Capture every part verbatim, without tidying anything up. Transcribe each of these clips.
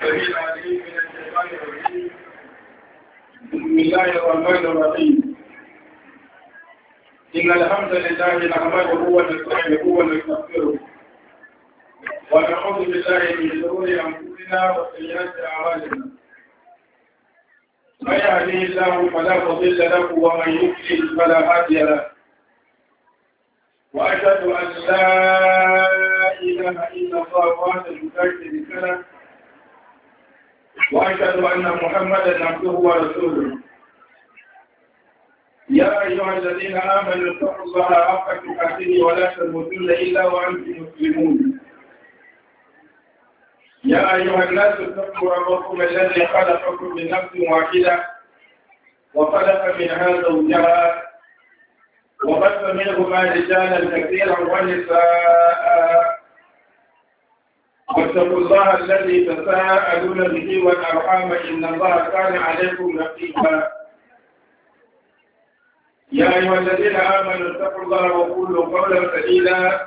بسم الله الرحمن الرحيم. إن الحمد لله نحمده ونستعينه ونستغفره ونعوذ بالله من شرور أنفسنا وسيئات أعمالنا. من يهده الله فلا مضل له ومن يضلل فلا هادي له. وأشهد أن لا إله إلا الله وحده لا شريك له وأشهد أن محمدا عبده ورسوله. يا أيها الذين آمنوا اتقوا الله حق تقاته ولا تموتن إلا وأنتم مسلمون. يا أيها الناس اتقوا ربكم الذي خلقكم من نفس واحدة وخلق منها زوجها وبث منهما رجالا كثيرا ونساء واتقوا الله الذي تساءلون به والأرحام إن الله كان عليكم رقيبا. يا أيها الذين آمنوا اتقوا الله وقولوا قولا سديدا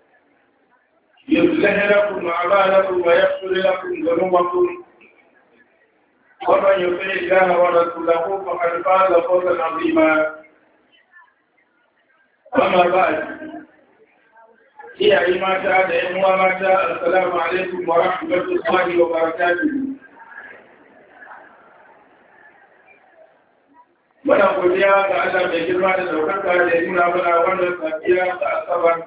يصلح لكم أعمالكم ويغفر لكم ذنوبكم ومن يطع الله ورسوله فقد فاز فوزا عظيما. أما بعد iyaye mata da ‘yan uwa mata, assalamu alaikum wa rahmatullahi wa barakatuhu. Muna godiya ga Allah mai girma da daukaka da ya nuna mana wannan safiya da Asabar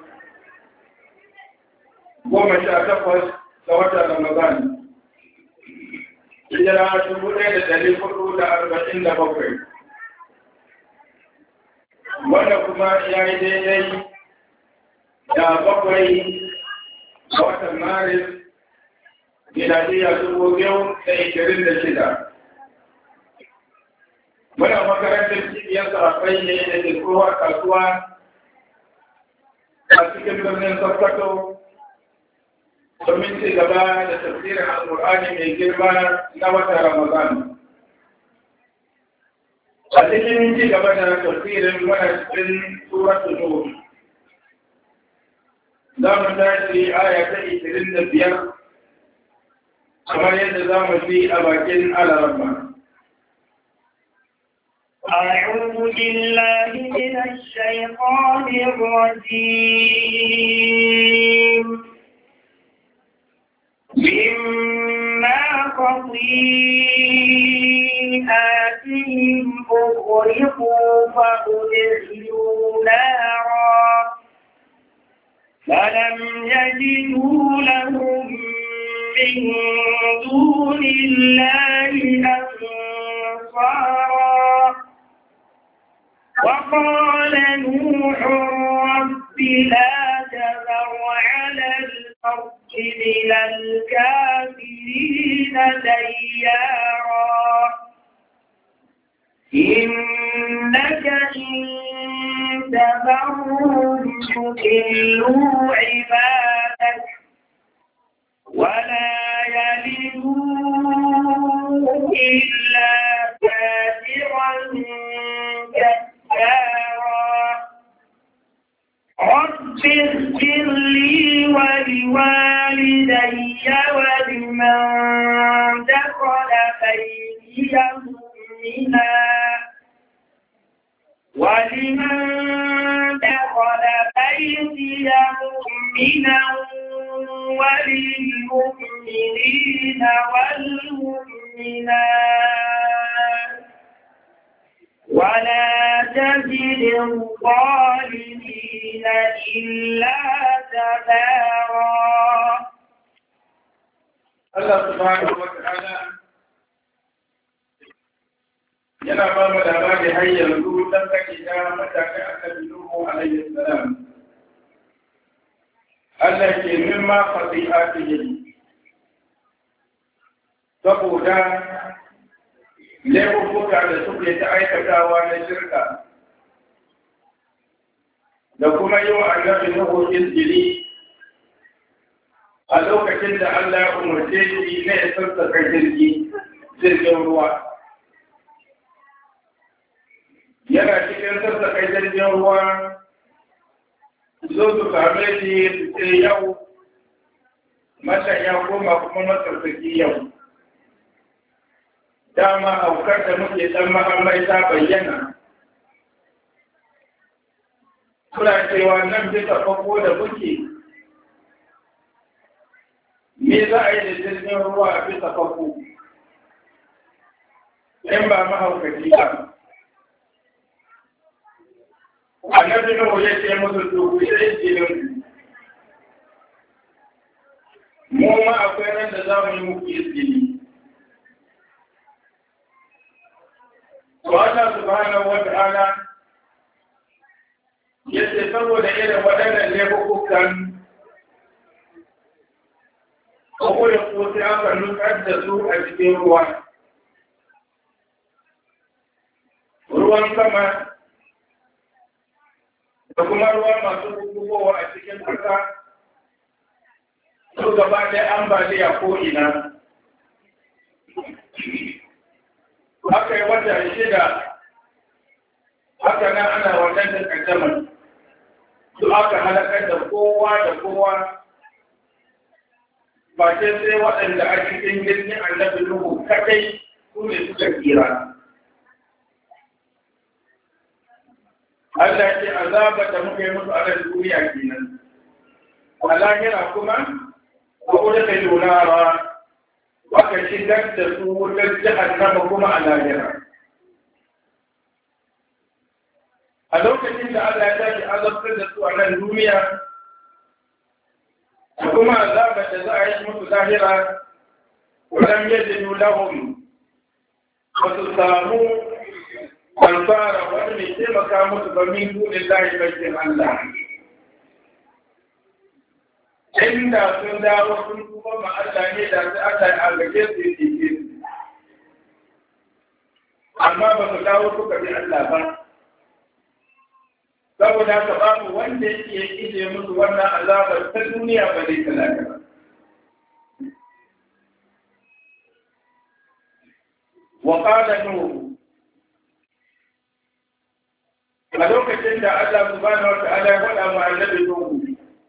goma sha takwas ga watan Ramadan. Hijira dubu ɗaya da ɗari hudu da arba'in da bakwai. Wanda kuma ya yi daidai da bakwai a watan Maris miladiya dubu biyu da ishirin da shida. Muna makarantar cibiyar sarrafai ne da ke kowa kasuwa a cikin birnin Sokoto domin ci gaba da tafsirin Al-Qur'ani mai girma na watan Ramadan. A cikin ci gaba da tafsirin muna cikin suratul Nur. za mu tashi aya ta ishirin da biyar kamar yadda za mu fi a bakin alarama. أعوذ بالله من الشيطان الرجيم. مما خطيئاتهم أغرقوا فأدخلوا نارا فلم يجدوا لهم من دون الله أنصارا. وقال نوح رب لا تذر على الأرض من الكافرين ديارا إنك إن تذرهم يضلوا عبادك ولا يلدوا إلا كافرا كفارا. رب اغفر لي ولوالدي ولمن دخل بيتي مؤمنا ولمن دخل بيتي مؤمنا وللمؤمنين والمؤمنات ولا تزد الظالمين إلا تبارا. Allah subhanahu wa ta'ala yana ba mu labari har yanzu dan kake da matakai annabi Nuhu alaihi salam. Allah ke mimma fasi'atihi saboda laifuka da suke ta aikatawa na shirka da kuma yi wa annabi Nuhu izgili a lokacin da Allah ya umarce shi na ya sassaka jirgi jirgin ruwa. Yana cikin sassaka jirgin ruwa zo su same shi su ce yau mata ya koma kuma masarsaki yau dama aukar da muke dan mahammai ta bayyana. Suna cewa nan bisa fako da muke, me za a yi da jirgin ruwa a bisa fako? In ba mahaukaci ba. Annabi Nuhu ya ce musu dubu sai jinin mu ma akwai ran da za mu yi muku izini. To Allah subhanahu wa ta'ala ya ce saboda irin waɗannan laifukan ko da ko sai aka nukar da su a cikin ruwa. Ruwan sama da kuma ruwa masu gugubowa a cikin ƙasa su gaba ɗaya ambaliya ko ina. Aka yi wata shida, haka nan ana wannan da ƙaddamar. Su aka halakar da kowa da kowa, ba ce sai waɗanda a cikin jirgin annabi Nuhu kaɗai su ne suka tsira. Allah ce azaba da muka yi musu a nan duniya kenan. A lahira kuma, a wurin da yunara, aka shigar da su wutar jahannama kuma a lahira. A lokacin da Allah ya tashi azabtar da su a nan duniya, da kuma azaba da za a yi musu lahira, wajen yadda lahum ba su samu alfara wani mai taimaka musu ba min dunin lahi bakin Allah. Inda sun dawo sun kuma ma Allah ne da su aka yi agaje su yi ce su. Amma ba su dawo suka bi Allah ba. Saboda ka babu wanda yake ije musu wannan azabar ta duniya ba zai talaka ba. Wa qala Nuhu a lokacin da Allah subhanahu wa ta'ala ya faɗa ma annabi Nuhu,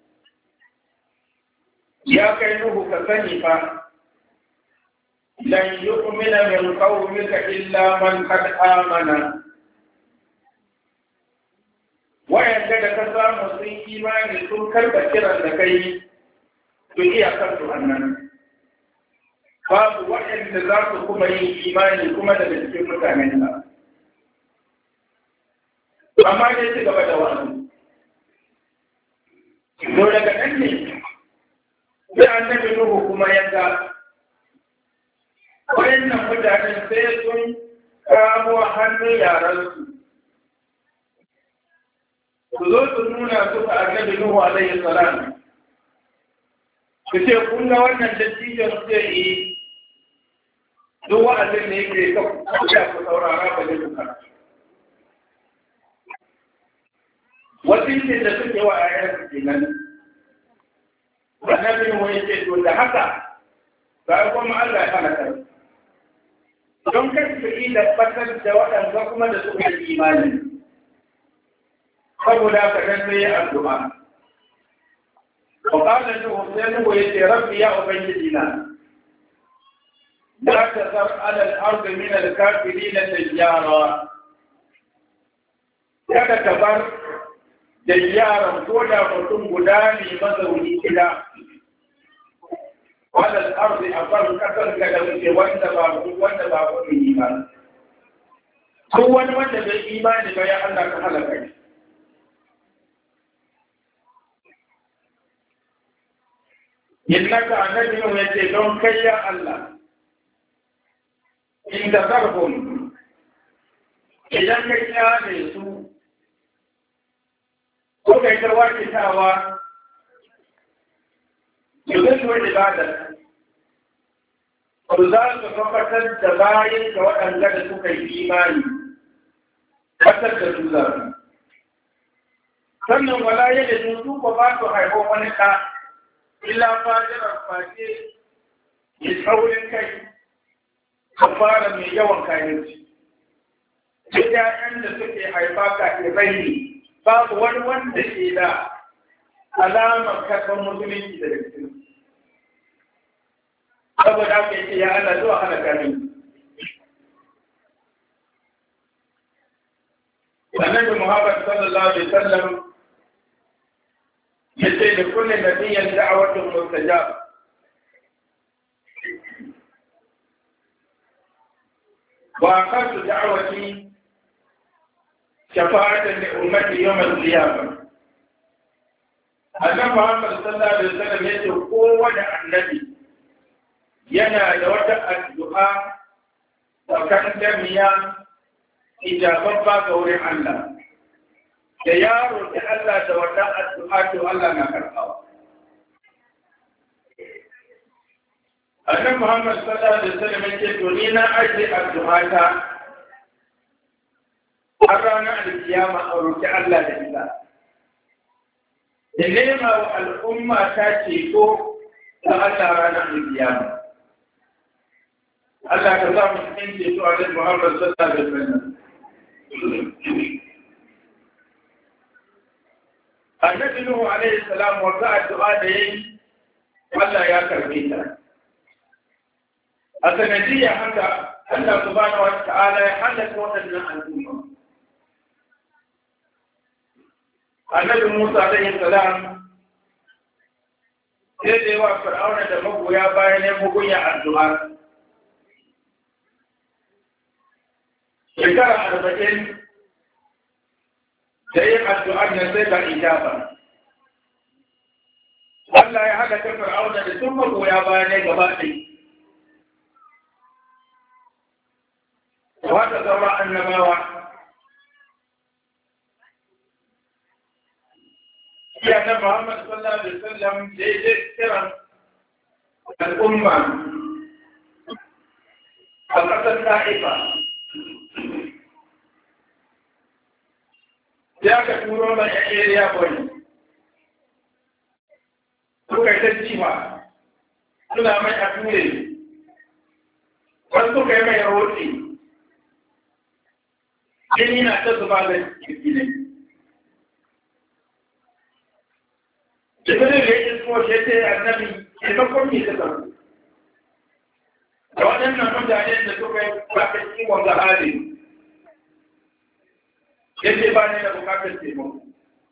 ya kai Nuhu ka sani fa lan yu'mina min qawmika illa man qad amana. Wayanda da ka samu sun imani sun karɓa kiran da kai su iya kansu annan. Babu waɗanda za su kuma yin imani kuma daga cikin mutanen ka. Amma dai ci gaba da wa'azi. To daga nan ne, sai annabi Nuhu kuma ya ga wayannan mutanen sai sun kamo hannun yaransu. Su zo su nuna su ga annabi Nuhu alaihi salam. Su ce kun ga wannan dattijan zai yi duk wa'azin da yake kan ku saurara ba zai kuka. Wasicin da suke wa ‘ya'yansu kenan, annabi wani ce to da haka, ba kuma Allah ya hana kai. Don kan su yi da fatar da waɗanda kuma da suka yi imani. Saboda haka nan sai ya addu'a. Wa qala Nuhu sai Nuhu ya ce rabbi ya ubangiji na. La tazar ala al-ardi min al-kafirin tayyara. Kada ka bar da yaran ko da mutum guda ne mazauni gida wadda arzi a farin kasar ga da wuce wanda ba wanda ba ku yi ba ko wani wanda bai imani ba ya Allah ka halaka shi innaka annabi ne yace don kai ya Allah in da zarhum idan kai ya ne su ko kai ta wakitawa yanzu shi wani ibada ko za su tabbatar da bayan ga waɗanda da suka yi imani kasar da su zafi sannan wala ya da su ko ba su haifo wani ɗa illa fajirar face ya tsaurin kai kafara mai yawan kayanci duk ƴaƴan da suke haifa kafirai ne babu wani wanda ke da alamar karɓar musulunci da cikin. Saboda aka yi ya ana zuwa halaka ne. annabi Muhammad sallallahu alaihi wasallam yace da kullu nabiyyin da'watun mustajab wa aqatu da'wati shafa'atan li ummati yawm al-qiyamah. Annabi Muhammad sallallahu alaihi wasallam yace kowane annabi yana da wata addu'a tsakan jami'a ijababba ga wurin Allah. Da yaro da Allah da wata addu'a to Allah na karɓawa. Annabi Muhammad sallallahu alaihi wasallam yace to ni na aje addu'a ta har ranar alkiyama a roƙi Allah da ita. Da nema wa al'umma ta ceto ta Allah ranar alkiyama. Allah ka za mu cikin ceto a Nabi Muhammad sallallahu alaihi wasallam. Annabi Nuhu alaihi salam wata addu'a da yayi Allah ya karbe ta. A sanadiyya haka Allah subhanahu wa ta'ala ya halaka waɗannan al'umma. Annabi Musa alaihi salam sai da yawa Fir'auna da magoya bayan ya mugunya addu'a. Shekara arba'in da yin addu'ar nan sai ga ijaba. Allah ya haɗa ta Fir'auna da sun magoya bayan ya gaba ɗaya. Wata saura annabawa. Ya na Muhammad sallallahu alaihi wasallam da ya je kiran al'umma a ƙasar Ta'ifa. Ya ka turo da ‘yan area boy, suka yi ta jima, suna mai a ture, wasu suka yi mai roti, jini na ta zuba da jirgin. Jibirin da ya isko shi ce annabi, taimakon ne ta zama. Da waɗannan mutanen da suka yi ba ta kiwon ga hali, yace ba ne da bukatar taimako.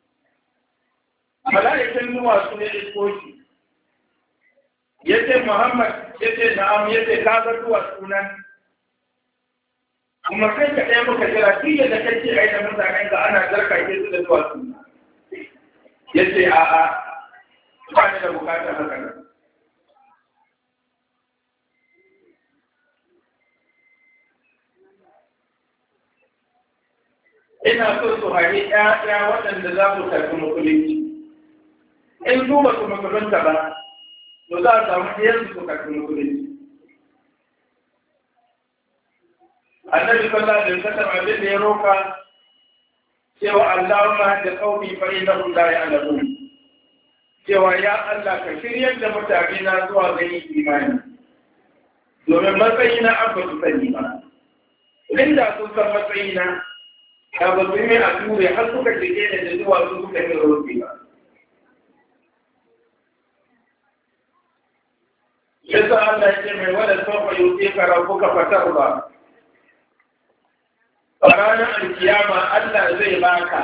Mala'ikan nuwa su ne iskoki. Yace Muhammad yace na'am yace ka ga duwa sunan. Kuma kai ka ɗaya muka jira duk yadda kake ai da mutanen ga ana zarka ke su da duwa sunan. Yace a'a ba ne da bukatar haka nan. Ina so su hari ‘ya'ya waɗanda za su tafi musulunci. In su ba su musulunta ba, to za a samu ɗayansu su tafi musulunci. Annabi sallallahu alaihi wasallam abin da ya roka cewa Allahumma da qaumi fa innahum la ya'lamun. Cewa ya Allah ka shiryar da mutane na zuwa ga yin imani. Domin matsayina an ba su sani ba. Inda sun san matsayina da ba su yi a ture har suka shige da da zuwa su suka yi roƙi ba. Yasa Allah ya ce mai wadda sofa yau ce ka rabu ka fatar ba. A ranar alkiyama Allah zai baka.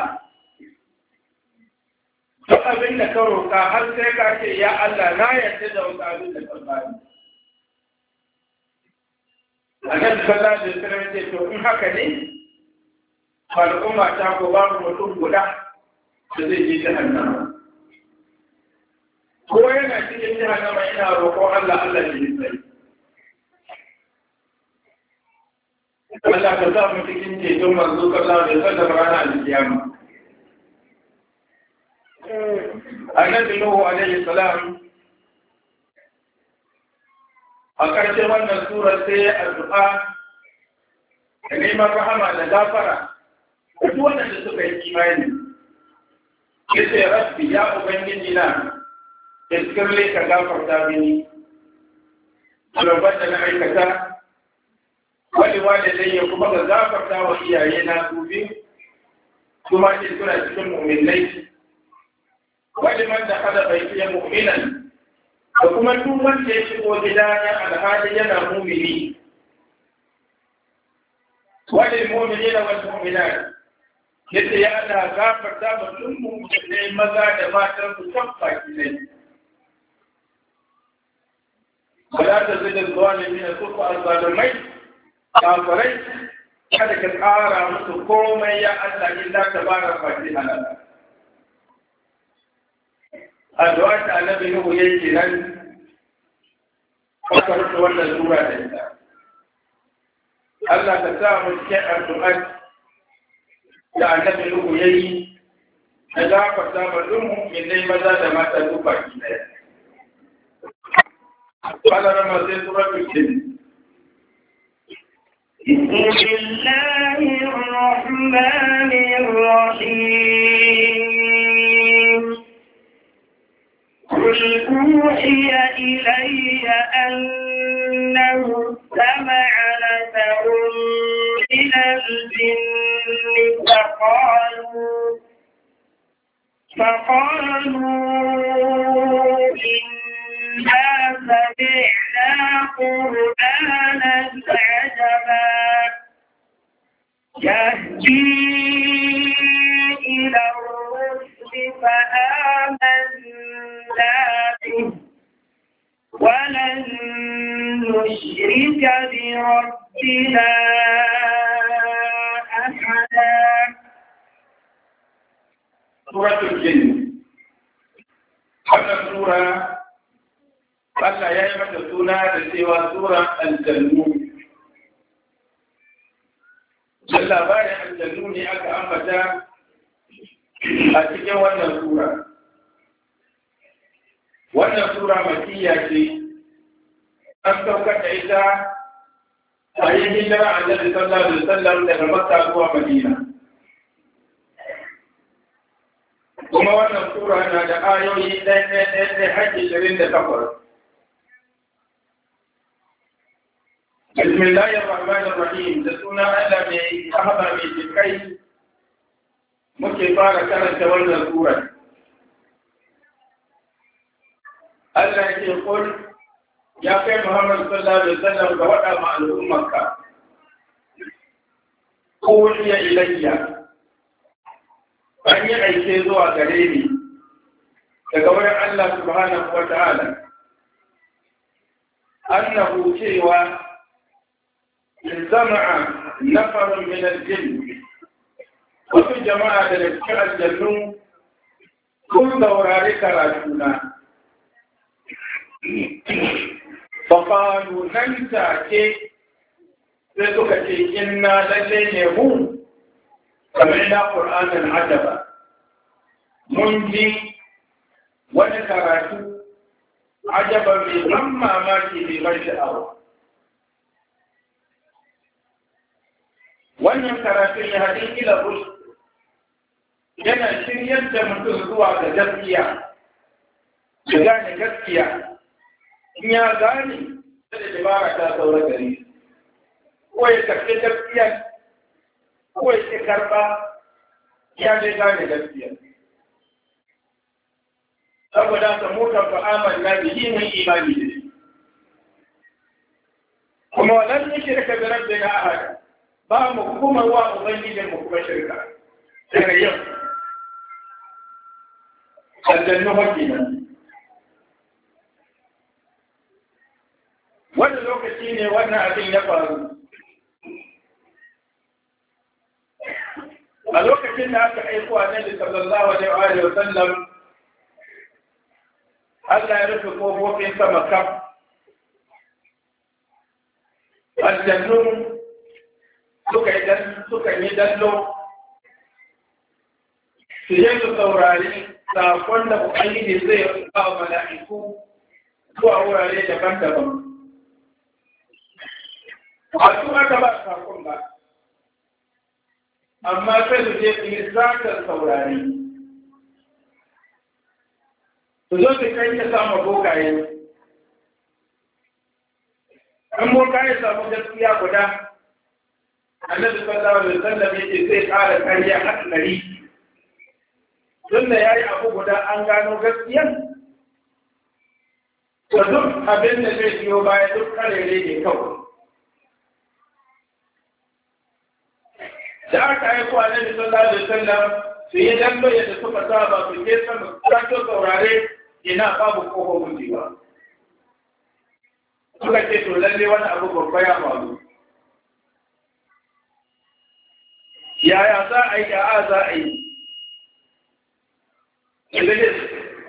Duk abin da ka roƙa har sai ka ce ya Allah na yarda da wasu abin da ka bani. A nan sallah da sirrin ce to in haka ne al'umma ta ko babu mutum guda da zai je jahannama. Ko yana cikin jahannama ina roƙon Allah Allah ya yi sai. Allah ka sa mu cikin ceton manzo sallallahu alaihi wasallam ranar alkiyama. Annabi Nuhu alaihi salam a ƙarshen wannan sura sai addu'a da neman rahama da gafara duk waɗanda suka yi imani. Yace Rabbi ya Ubangiji na iskirle ka gafarta mini zunuban da na aikata wani wanda zai yi kuma ka gafarta wa iyaye na su biyu kuma ke suna cikin mu'minai wani man da kada bai fiye mu'minan da kuma duk wanda ya shigo gida ya alhali yana mu'mini wani mu'mini da wani mu'minan yace ya Allah gafarta ma duk mu'minai maza da matan su tabbaki ne wala tazid az-zalimin sufa az-zalimai kafirai kada ka ƙara musu komai ya Allah illa tabaraka wa ta'ala addu'a ta annabi Nuhu yake nan aka rufe wannan sura da ita Allah ka sa mu cikin addu'a da annabi Nuhu yayi da gafarta ma duk mu'minai maza da mata duk baki daya. Qala ramazan suratul jinn. بسم الله الرحمن الرحيم قل أوحي إلي أنه استمع نفر من الجن فقالوا فقالوا إنا سمعنا قرآنا عجبا يهدي إلى الرشد فآمنا به ولن نشرك بربنا أحدا. سورة الجن هذا سورة Allah ya yi mata suna da cewa sura aljannu. Dan labarin aljannu ne aka ambata a cikin wannan sura. Wannan sura makiyya ce, an saukar da ita a yi hijira a Annabi sallallahu alaihi wasallam daga Makka zuwa Madina. Kuma wannan sura na da ayoyi ɗaya ɗaya ɗaya har ishirin da takwas. بسم الله الرحمن الرحيم تسونا ألا من أهبا من جكي مكفارة كانت تولى الكورة ألا يقول يا أخي محمد صلى الله عليه وسلم فوضع مع الأمة أوحي إلي أن يعيش ذو غريبي تقول الله سبحانه وتعالى أنه شيء سمع نفر من الجن وفي جماعة الاشياء الجنون كل دورارك رسولا فقالوا ننسى كي لتكتي إنا للين يهون سمعنا قرآنا عجبا منجي ونكراتو عجبا بمما ماشي بغير أرض. wannan karatun ya haɗe ila rushd yana shiryar da mutum zuwa ga gaskiya ya gane gaskiya in ya gane da dabara ta saura gari ko ya karɓi gaskiya ko ya ƙi karɓa ya dai gane gaskiya saboda ka muka fa'aman na bihi mun imani da shi kuma wannan yake da kabirar da na ahada ba mu kuma wa ubangijin mu kuma shirka daga yau aljannu hakki nan wanda lokaci ne wannan abin ya faru a lokacin da aka aiko annabi sallallahu alaihi wa sallam Allah ya rufe kofofin sama kaf aljannu suka yi dan suka yi dallo su je su saurari sakon da ubangiji zai ba wa mala'iku zuwa wurare daban-daban ba su aka ba sakon ba amma sai su je su yi satar saurari su zo su kai ya samu bokaye an bokaye samu gaskiya guda annabi sallallahu alaihi wasallam yake zai ƙara kariya har ɗari tunda yayi abu guda an gano gaskiyan to duk abin da zai biyo baya duk karere ne kawai da aka aiko annabi sallallahu alaihi wasallam su yi dambe da suka saba su je sama su saurare ina babu kofofin jiwa suka ce to lalle wani abu babba ya faru yaya za a yi ya'a za a yi Iblis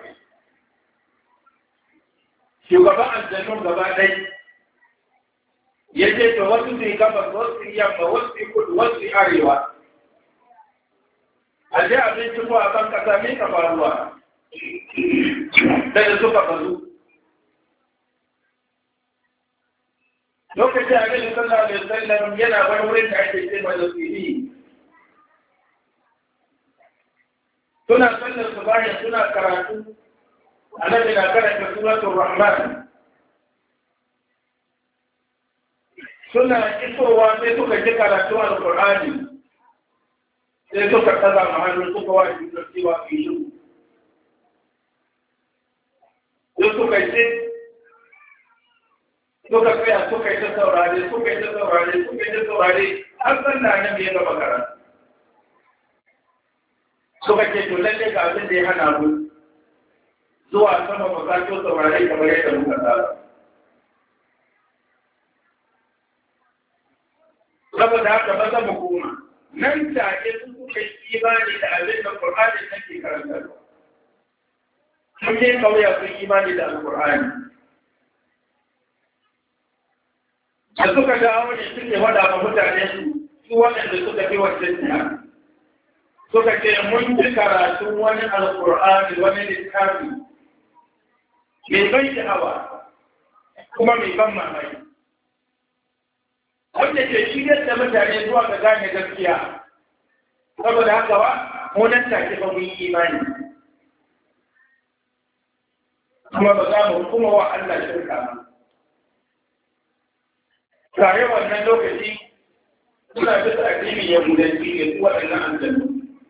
shugaban aljannun gaba ɗai ya ce to wasu su yi gabas wasu yi yamma wasu yi kudu wasu yi arewa a je abinci ko a kan kasa mai ka faruwa da suka faru lokacin Annabi sallallahu alaihi wasallam yana wani wurin da ake ce mai fili suna sallar su bayan suna karatu Annabi na karanta suratul Rahman suna isowa sai suka ji karatu al-Qur'ani sai suka kaza mahallu suka wa shi cewa fiye sai suka ce suka tsaya suka yi ta saurare suka yi ta saurare suka yi ta saurare har san da nan ya gaba karatu suka ce to lalle ga abin da ya hana mu zuwa sama ba za ki saurare kamar yadda muka tsara saboda haka ba za mu koma nan take su suka yi imani da abin da Qur'ani take karantarwa sun je kauya sun imani da Al-Qur'ani da suka dawo ne suke wada ma mutane su su waɗanda suka fi wancan jiya suka ce mun ji karatun wani Al-Qur'ani wani littafi mai ban sha'awa kuma mai ban mamaki wanda ke shigar da mutane zuwa ga gane gaskiya saboda haka ba mu nan take ba mu yi imani kuma ba za mu kuma wa Allah shirka ba tare wannan lokaci suna bisa addinin yahudanci ne su waɗannan aljannu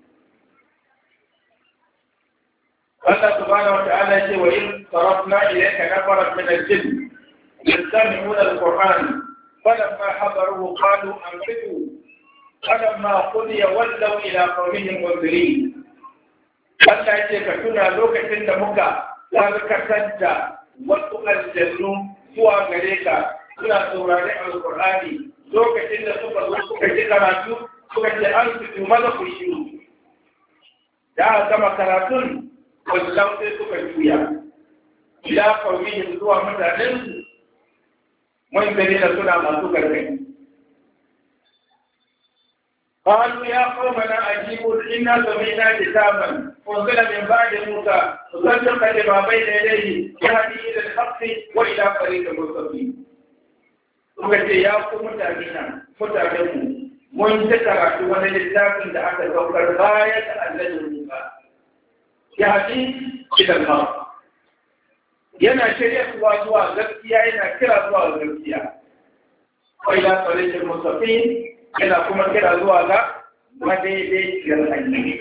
Allah subhanahu wa ta'ala ce wa in sarafna ilayka nafaran min al-jinn yastami'una al-Qur'an فلما حضروه قالوا أنصتوا فلما قضي ولوا إلى قومهم منذرين Allah ya ce ka tuna lokacin da muka karkatar da wasu aljannu zuwa gare ka suna saurari alƙur'ani lokacin da suka zo suka ji karatu suka ce an fito maza ku shiru da aka gama karatun wasu sai suka juya ila qaumihim zuwa mutanensu mun gani da suna masu gargadi. قالوا يا قومنا أجيبوا إنا سمعنا كتابا أنزل من بعد موسى مصدقا لما بين يديه يهدي إلى الحق وإلى طريق المستقيم. وقال يا قوم متابعين متابعين mun ta karatu wani littafin da aka saukar bayan da annabi Musa ya haɗi idan ma yana shirya zuwa zuwa gaskiya yana kira zuwa gaskiya wa ila tariqil mustaqim yana kuma kira zuwa ga madaidaiciyar hanya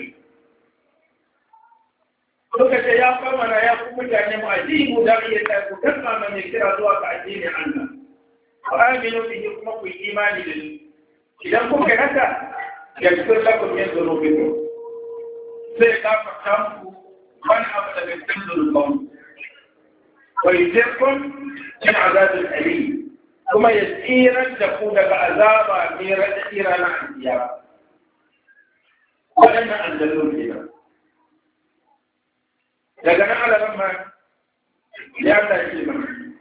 lokacin ya kama na ya kuma mutane mu ajibu da iya ta ku kama mai kira zuwa ga addinin Allah wa aminu bihi kuma ku imani da shi idan kuka haka yaghfir lakum min dhunubikum sai ka fata ku wani abu daga cikin zunubanku wa yujirkum min azabin alim kuma ya tsirar da ku daga azaba mai raɗaɗi ranar alkiyama waɗannan aljannun kenan daga nan alaran ma ya ta ce ma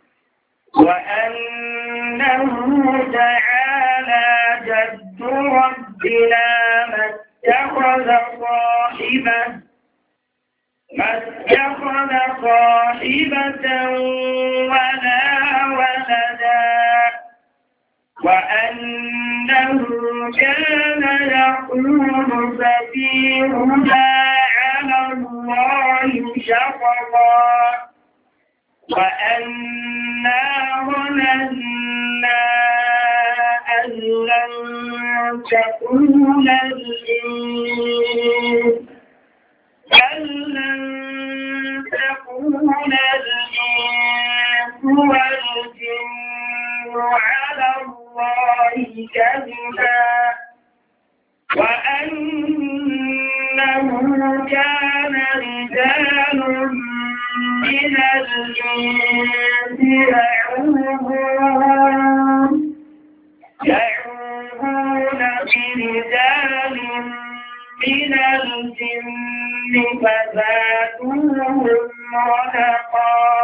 وأنه تعالى جد ربنا ما اتخذ صاحبة ما اتخذ صاحبة ولا ولدا وأنه كان يقول سفيهنا على الله شططا وأنا ظننا أن لن تكون الإنس أن لن تكون الإنس والجن على الله كذبا وأنه كان رجال من الإنس يعوذون يعوذون برجال من الجن فزادوهم رهقا.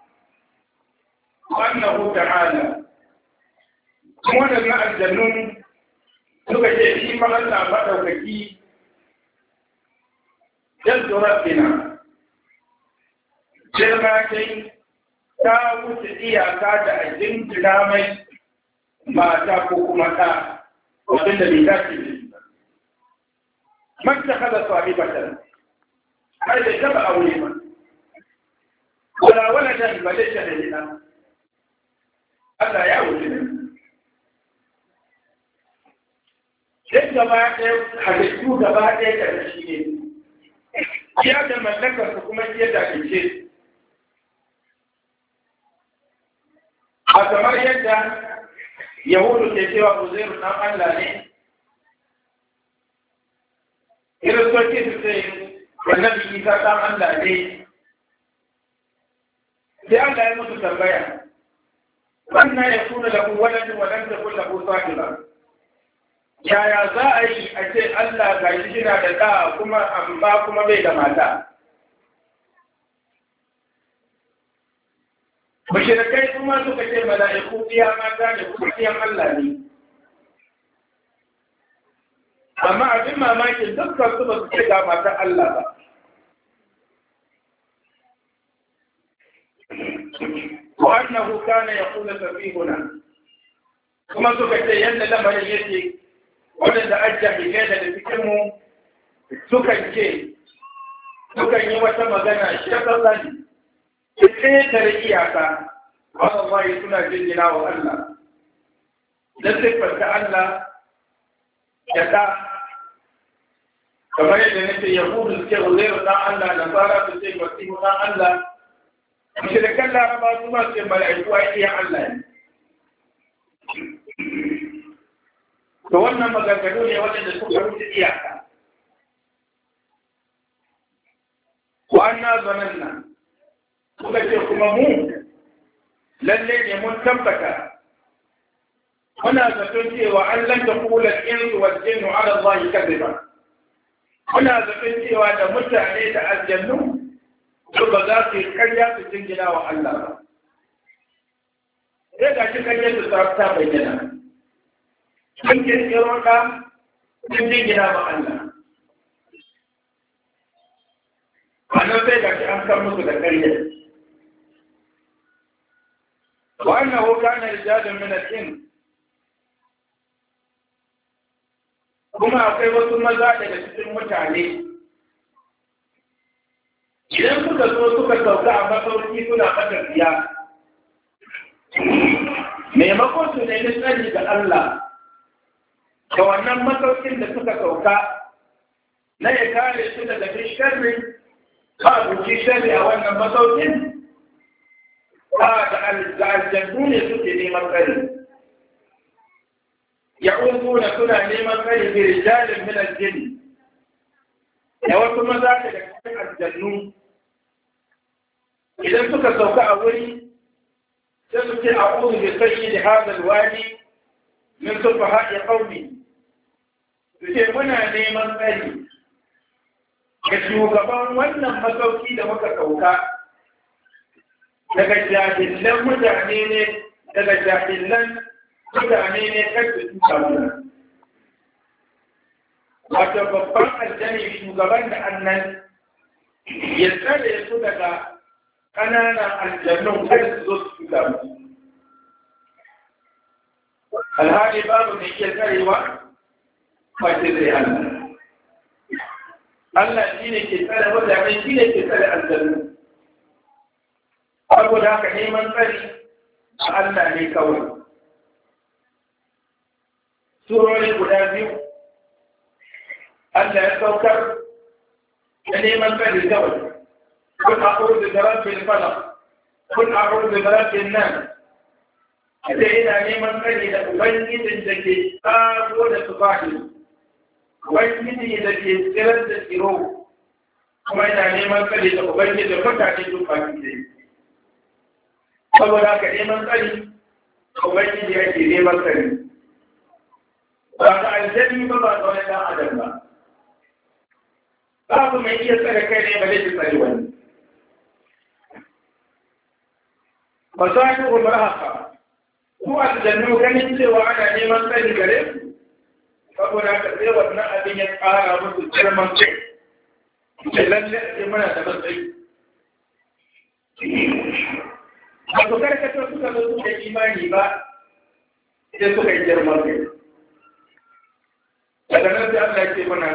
وأنه تعالى waɗannan aljannun suka ce shi ma Allah maɗaukaki yadda rabbina girma kai ta wuce iyaka da a jinjina mai mata ko kuma ta abin da bai dace da shi ba. Man ta kada swami batar har da taba aure ba. Wala wala da ba da shahidina Allah ya wuce ne. Duk gaba ɗaya halittu gaba ɗaya ƙarfi ne, iya da mallakarsa kuma iya da ƙarshe. A kamar yadda Yahudu ke cewa Uzairu ɗan Allah ne, Kiristoci su ce Annabi Isa ɗan Allah ne, sai Allah ya musu tambaya, wannan ya kuna lahu waladun wa lam takun lahu sahiba. Yaya za a yi a ce Allah ga shi yana da ɗa kuma amma kuma bai da mata? Mushrikai kuma suka ce mala'iku iya mata ne kuma iyan Allah ne. Amma abin mamakin dukkan su ba su ce ga matan Allah ba. Wa'annahu kana yaqulu safihuna. Kuma suka ce yadda lamarin yake waɗanda an jahilai daga cikinmu sukan ce, sukan yi wata magana shakalan ta ƙetare iyaka, wannan bayi suna jirgina wa Allah. Na siffanta Allah da ɗa, kamar yadda nake Yahudu suke Uzairu ɗan Allah, Nasara su ce Masihu ɗan Allah, mushrikan Laraba su ma ce mala'iku a iya Allah ne. To wannan maganganu ne waɗanda suka wuce iyaka. Wa anna zananna suka ce kuma mu lalle ne mun tabbata muna zaton cewa an lan taqula al-insu wal jinnu ala Allah kadhiba. Muna zaton cewa da mutane da aljannu su ba za su yi karya su jingina wa Allah ba. Sai ga shi karyar su ta bayyana. Sun kirkiro ɗa sun jingina ma Allah. Wannan sai ga shi an kan musu da ƙarya. Wa annahu kana rijalun min al-ins. Kuma akwai wasu maza daga cikin mutane. Idan suka zo suka sauka a masauki suna matafiya. Maimakon su nemi tsari ga Allah. Da wannan masaukin da suka sauka na ya kare su daga sharri ba buci sharri a wannan masaukin ba da aljannu ne suke neman tsari. Ya'uduna suna neman tsari bi rijalin min al-jinn. Da wasu maza daga cikin aljannu idan suka sauka a wuri sai su ce a'udhu bi sayyidi hadha al-wadi min sufaha'i qaumi. Suke muna neman tsari ga shugaban wannan masauki da muka sauka daga jahilan mutane ne daga jahilan mutane ne kan su tuka muna. Wato babban aljani shugaban da annan ya tsare su daga ƙananan aljannun kan su zo su tuka musu. Alhali babu mai iya tsarewa kwace zai Allah. Allah shi ne ke tsare mutane, shi ne ke tsare aljannu. Saboda haka neman tsari a Allah ne kawai. Surori guda biyu, Allah ya saukar da neman tsari kawai. Kun a'udhu bi rabbil falaq, kun a'udhu bi rabbin nas. Ita yana neman tsari da Ubangijin da ke tsago da su faɗi. ubangiji da ke tsirar da tsiro kuma yana neman tsari da ubangiji da mutane duk baki da saboda haka neman tsari ubangiji yake neman tsari ba ga aljani ba ba ga wani dan adam ba babu mai iya tsare kai ne ba zai tsare wani masakin haka ko aljannu ganin cewa ana neman tsari gare su saboda haka sai wannan abin ya ƙara musu girman kai da lalle ake mana da matsayi ba su karkata suka zo suka imani ba sai suka yi girman kai daga nan sai Allah ya ce mana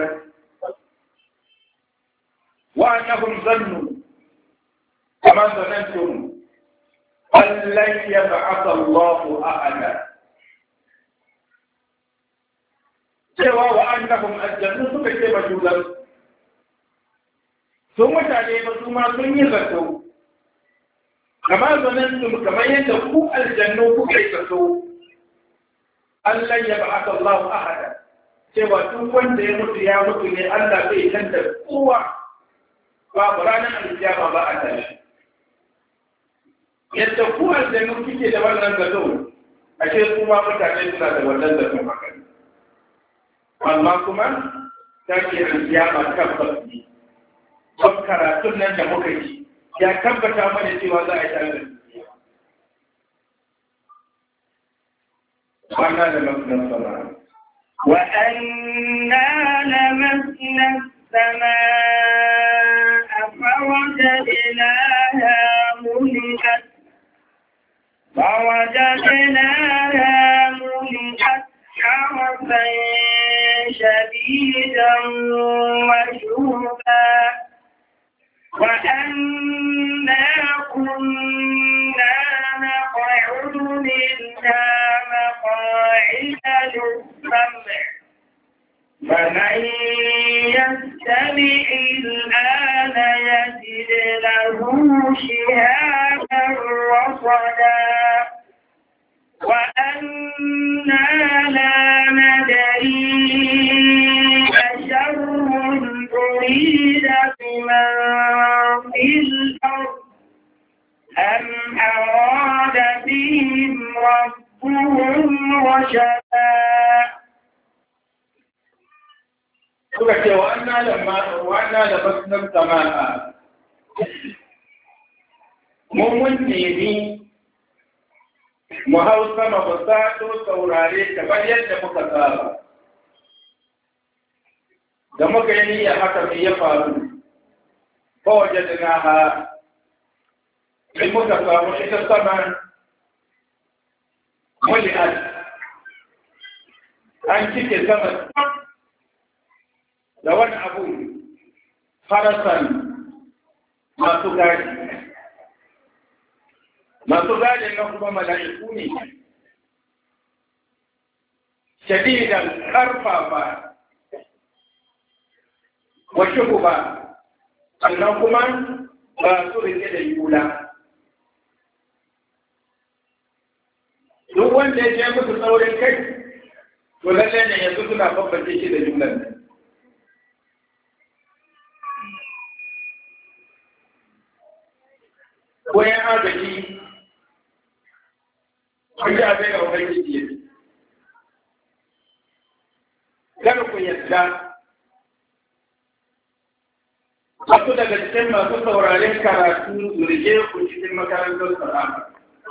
wa annahum zannu kama zanantum an lan yab'atha Allahu ahada cewa wa annahum aljannu suka ce ba julan sun mutane ba su ma sun yi zato kama zanantum kamar yadda ku aljannu kuka yi zato an lan yab'atha Allahu ahada cewa duk wanda ya mutu ya mutu ne Allah zai tanta kowa babu ranar alkiyama ba a tashi yadda ku aljannu kike da wannan zato ashe kuma mutane suna da wannan zato haka amma kuma take alkiyama tabbas ne don karatun nan da muka yi ya tabbata mana cewa za a yi tare da wannan da mafinan sama وأنا لمسنا السماء فوجدناها ملئت فوجدناها ملئت حرسا شديدا وشهبا وأنا كنا نقعد منها مقاعد للسمع فمن يستمع الآن يجد له شهابا رصدا وأنا لا ندري أشر أريد بمن في الأرض أم أراد بهم ربهم رشدا suka ce wa anna lamma wa anna da basnan sama'a mun mun nemi mu hau sama ba sa to saurare kamar yadda muka saba da muka yi niyyar haka mai ya faru ko waje da na ha in muka samu ita sama muli'ad an cike sama da wani abu farasan masu gadi masu gadin na kuma mala'iku ne shadidan karfafa wa shuhuba sannan kuma ba su rike da yula duk wanda ya je musu saurin kai to lallai ne yanzu suna bambance shi da jumlan nan ko yan agaji kun ji abin da ubangiji ya ce kar ku yadda wasu daga cikin masu sauraren karatu su rike ku cikin makarantar sana'a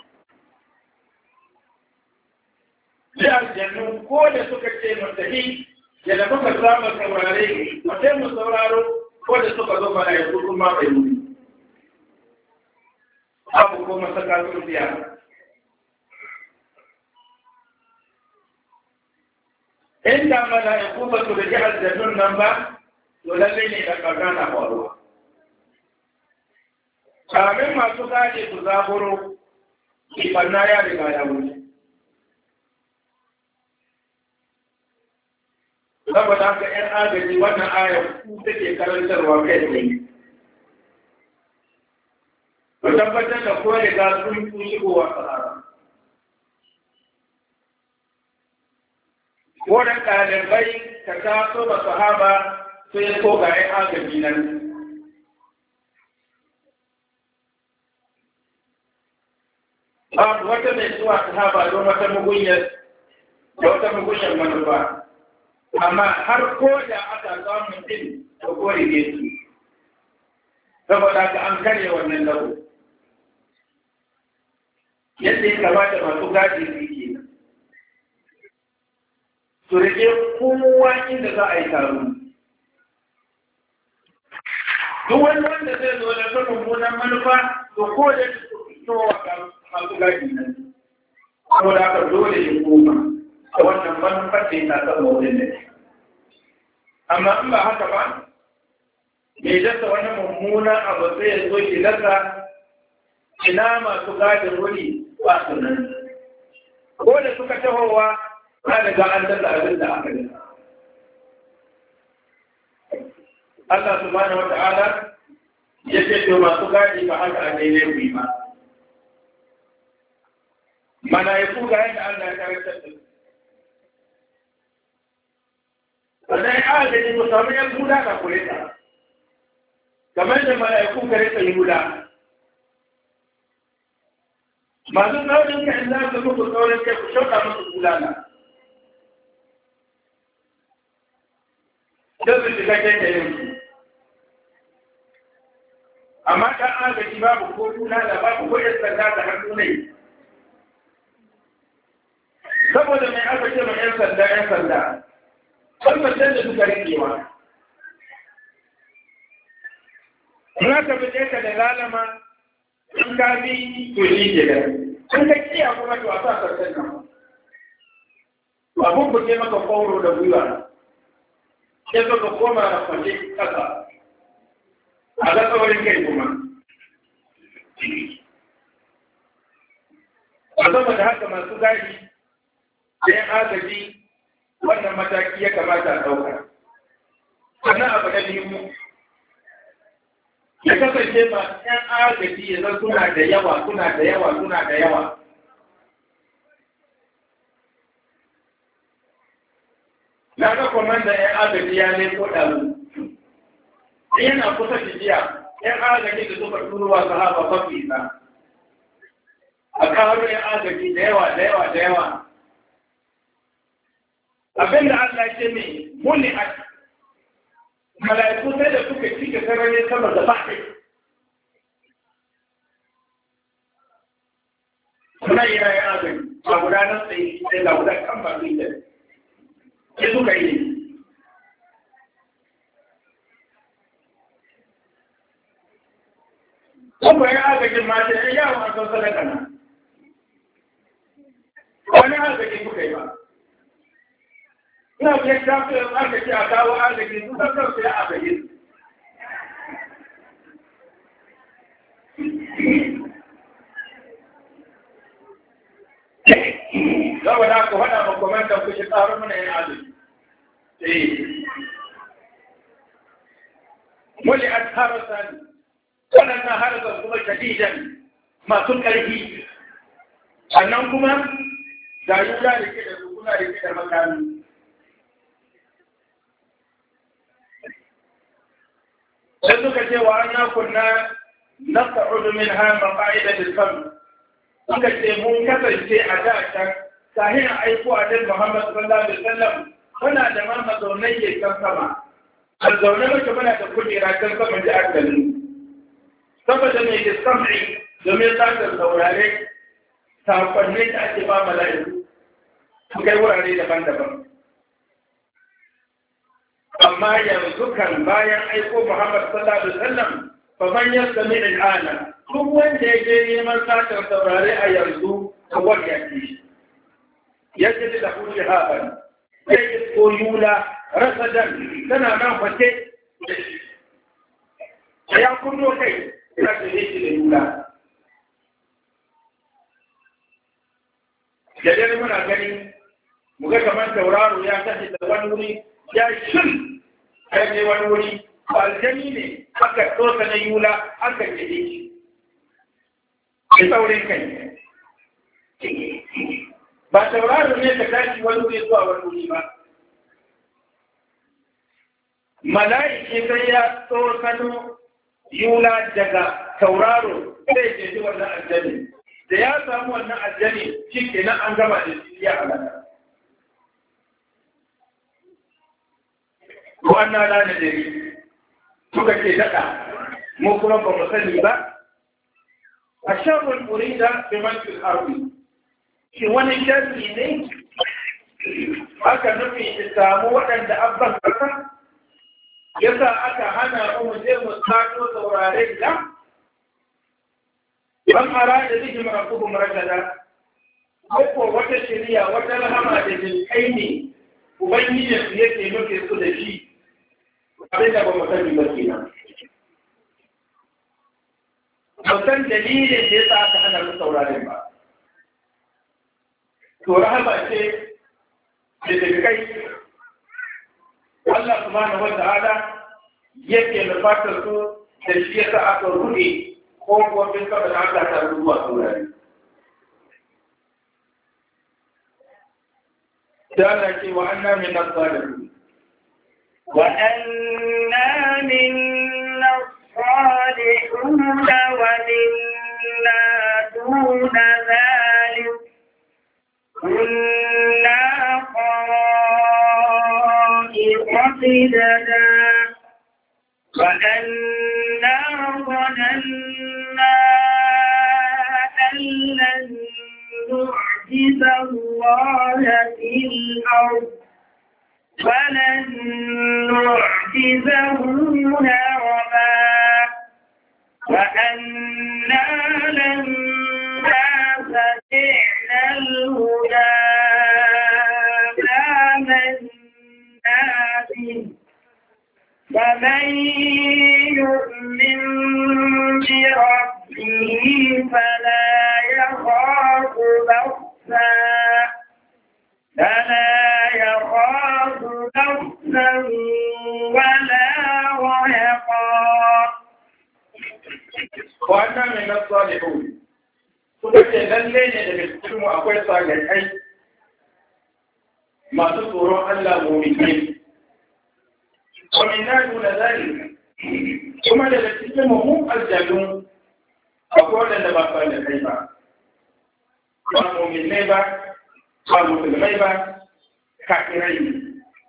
ji aljannu ko da suka ce mutahi yadda muka samu saurare mutai mu sauraro ko da suka zo mana yanzu kuma bai wuri babu ko masaka turbiya inda mala'iku ba su rike aljannun nan ba to lalle ne da kaga na faruwa kamin masu gane su zaburo ibanna ya riga ya wuce saboda haka ‘yan agaji wannan ayar ku take karantarwa kai tsaye. Ku tabbatar da ko riga sun fi shigowa sahara. Ko da ɗalibai ka taso ba sahaba sai ko ga ai agaji nan babu wata mai zuwa sahaba don wata mugunyar da wata mugunyar manufa amma har ko da aka samu din da kore ne su saboda ka an karye wannan lau yadda ya kamata masu gadi su ke su rike kowa inda za a yi taro duk wani wanda zai zo da ta mummunan manufa to ko da su fitowa ga masu gadi nan saboda aka dole ya koma a wannan manufar da ya tasar mawurin da ne amma in ba haka ba mai dasa wani mummunan abu sai ya zo ki dasa ina masu gadin wuri ba su nan ko da suka tahowa ba da ga an dasa abin da aka dasa Allah subhanahu wa ta'ala ya ce to masu gadi ba haka a daidai ku yi ba mala'iku ga yadda Allah ya karantar da su sannan ya agaji ku samu yan guda ka kure ta kamar da mala'iku kare ta yi guda masu tsaurin ka in za su muku tsaurin kai ku shauka musu gudana don su shiga janjayin su amma ɗan agaji babu ko gudana babu ko yan sanda da hannu ne saboda mai aka ce mai yan sanda yan sanda kalmacin da suka rikewa na ka fi ka da lalama in ka bi to shi ke da in ka kiya kuma to a sa sassan nan abin ku ce maka kwauro da gwiwa sai ka ka koma na kwace kasa a ga tsaurin kai kuma a saboda haka masu gashi da yan agaji wannan mataki ya kamata a ɗauka. Sannan abu na biyu, ya kasance ba ‘yan agaji ya zan suna da yawa, suna da yawa, suna da yawa. Na ga kwamanda ‘yan agaji ya ne ko ɗazu. Yana kusa da jiya, ‘yan agaji da suka turuwa su haɓa mafi na. A kawo ‘yan agaji da yawa, da yawa, da yawa. Abin da Allah ce mai muni a mala'iku sai da suka cike sararin sama da baɗi. Suna yi rayu agani, a gudanar tsaye sai da gudanar kan ba su yi sai suka yi. Kuma yi agajin mata ya yawon a kan sadaka na. Wani agajin suka yi ba. Ina biyar shafin agaji a kawo agaji su san kansu ya agaji. Zaba da ku haɗa ma kwamantan ku shi tsarin mana yin agaji. Wani an tara sani, waɗannan harkar kuma shadidan masu ƙarfi. Sannan kuma ga yi da ke da su kuna da ke da makami. sai suka ce wa an yakunna naq'udu minha maq'ida lis-sam suka ce mun kasance a da can sahin aiko a dan Muhammad sallallahu alaihi wasallam muna da ma mazaunai ke kan sama a zaune muke muna da kujera kan sama da akali saboda mai da sam'i domin za ta saurare sakonni da ake ba mala'iku su kai wurare daban-daban amma yanzu kan bayan aiko Muhammad sallallahu alaihi wasallam fa man yastami al'ana duk wanda ya je neman satar saurare a yanzu a wanda yake yake da kushi haban sai ko yula rasadan tana nan fate ya kunno kai ya ce shi da yula da muna gani mu ga kamar tauraro ya tashi da wani wuri ya shin a ne wani wuri aljani ne aka tsosa na yula aka jade shi da saurin kai ba tauraro ne ka tashi wani wuri zuwa wani wuri ba mala'iki sai ya tsokano yula daga tauraro sai ke ji wannan aljani da ya samu wannan aljani shi ke nan an gama da shi ya halaka wannan rana dare suka ce daɗa mu kuma ba mu sani ba a sharrun urida bi manfil ardi shi wani sharri ne aka nufi ya samu waɗanda abban kasa yasa aka hana mu je mu sato saurare da ban ara da zai mara kubu marashada ko wata shari'a wata rahama da jinkai ne ubangijin su yake nufi su da shi abin da ba mu sani ba kenan ba san dalilin da yasa aka hana mu saurare ba to rahama ce da jinkai Allah subhanahu wa ta'ala yake nufatar su da shi yasa aka rude ko kuwa bin kaba da aka ta zuwa saurari. Da Allah ce wa anna min nasalihin. Wa anna min nasalihin wa minna duna dhalik. Kunna قصدنا وأنا ظننا أن لن نعجز الله في الأرض ولن نعجزه هربا وأنا لما سمعنا الهدى فمن يؤمن بربه فلا يخاف بخسا فلا يخاف بخسا ولا رهقا وأنا من الصالحون suka ce lalle ne daga cikin mu akwai salihai masu tsoron Allah mu'minai ومن دون ذلك kuma daga cikin mu aljannu akwai wanda ba su da kai ba ba mu'minai ba ba musulmai ba kafirai ne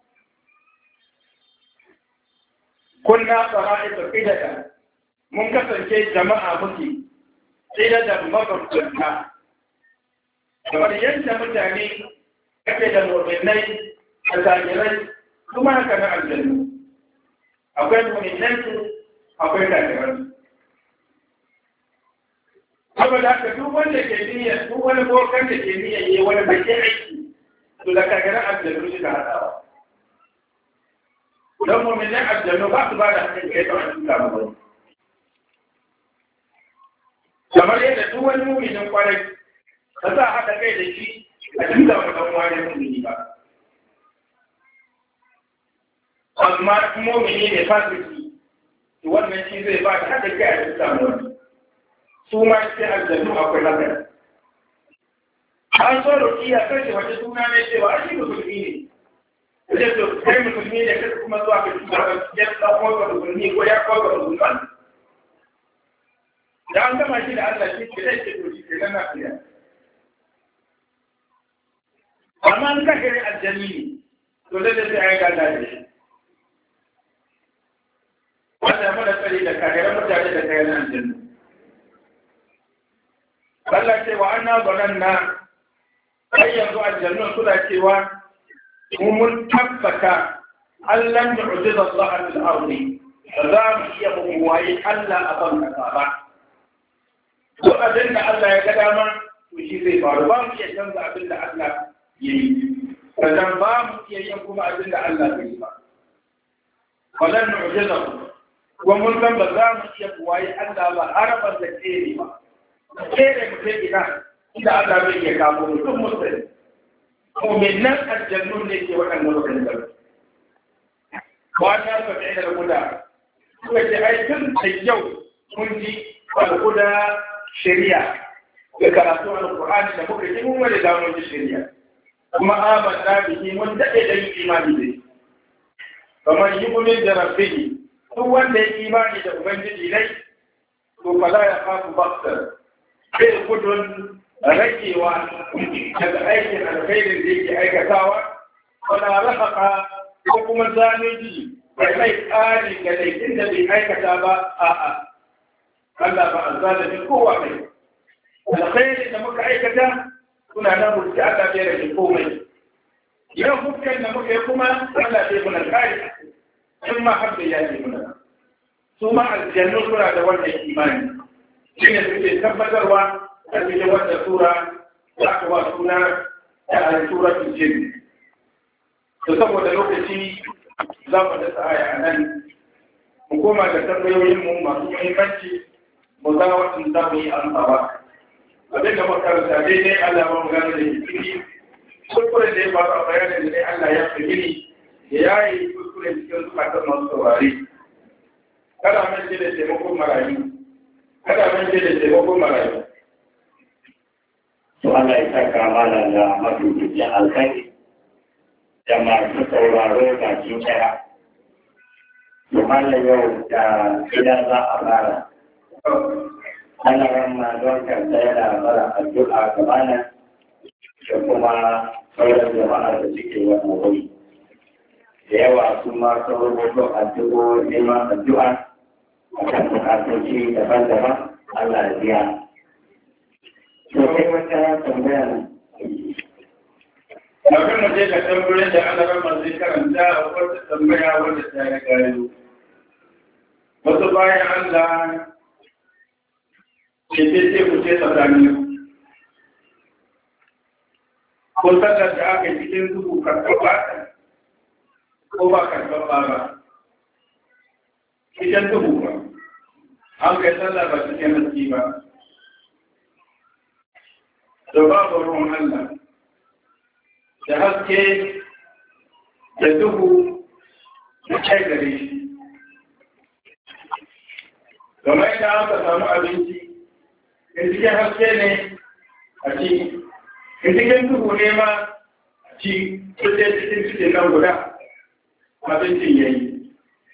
kunna qara'ib qidada mun kasance jama'a muke qidada mabambanta kamar yadda mutane kake da mu'minai da kafirai kuma haka na aljannu akwai mu'minansu akwai kafiransu saboda haka duk wanda ke niyyar duk wani bokan da ke niyyar yi wani baki aiki to da kafiran aljannu shi ka haɗawa don mu'minan aljannu ba su ba da hakan kai ta wani suka ba kamar yadda duk wani mu'minin kwarai ba za a haɗa kai da shi a cikin da wani wani mu'mini ba amma mu'mini ne fasiki to wannan shi zai ba da haɗa kai a cikin wani su ma sai aljannu akwai haka an so rukiya kai wata suna ne cewa a shi musulmi ne wajen to kai musulmi ne kai kuma zuwa ka tuba ya tsako ga musulmi ko ya kawo ga musulman da an gama shi da Allah shi ke zai ce to shi ke nan na fiya amma an kake aljanni ne to zai sai ai ga da shi wannan mana tsari da kafiran mutane da kayan aljanna Allah ce wa anna zananna ai yanzu aljannu suna cewa mu mun tabbata Allah da ujiza Allah fil ardi za mu iya mu waye Allah a ban kasa ba ko abin da Allah ya ga dama to shi zai faru ba mu iya canza abin da Allah ya yi sannan ba mu iya yin kuma abin da Allah bai yi ba wannan mu'jiza ko mun san ba za mu iya waye Allah ba har ba da tsere ba kere mutum ina inda Allah bai iya kamo mutum musulmi mu'minan aljannun ne ke waɗannan waɗannan wata ba ta da guda suka ce ai tun da yau mun ji al'uda shari'a da karatu alƙur'ani da muka ji mun wani da mun ji shari'a kuma amanna bihi mun daɗe da yin imani da shi kamar yi kumin da rabbihi duk wanda ya imani da ubangiji ne to fala ya kafu baksar sai gudun ragewa daga aikin alkhairin da yake aikatawa wala rafaka ko kuma zalunci bai mai ƙari ga laifin da bai aikata ba a'a Allah ba a zalunci kowa mai alkhairin da muka aikata kuna nan rubuce Allah bai rage komai yau hukkan da muka yi kuma Allah bai muna ƙari in ma har da ya ce muna su ma aljannu suna da wannan imani shi ne suke tabbatarwa a cikin wata sura za ka ba suna ta suratul jinn to saboda lokaci za mu dasa aya a nan mu koma da tambayoyin mu masu muhimmanci mu za wasu za mu yi amsawa abin da makaranta daidai Allah ba mu gane da hikimi kuskuren da ya faru a bayanin da dai Allah ya fi gini ya yayi kuskuren cikin zukatan masu saurari kada man je da taimakon marayu kada man je da taimakon marayu to Allah ya saka mana da mafi alkhairi da masu sauraro baki ɗaya. Jumala yau da idan za a fara. Ana ramma don kanta yana fara addu'a gabana da kuma sauran jama'a da suke wannan wuri. Da yawa su ma sun rubuto addu'o neman addu'a a kan bukatoci daban-daban Allah ya biya. To sai wata tambaya Abin da zai ka tambaye da alaramar zai karanta a wata tambaya wadda ta yi gari. Wasu bayan Allah ke ce ku ce tsakani. Ko sallar da aka yi cikin duhu karɓar ba ko ba karɓar ba ba. Cikin duhu ba. An kai sallar ba cikin haske ba. Da babu ruwan Allah. Da haske da duhu da kai gare shi. Gama idan aka samu abinci, in cikin haske ne a ci, in cikin duhu ne ma a ci, kulle cikin cikin nan guda abincin ya yi.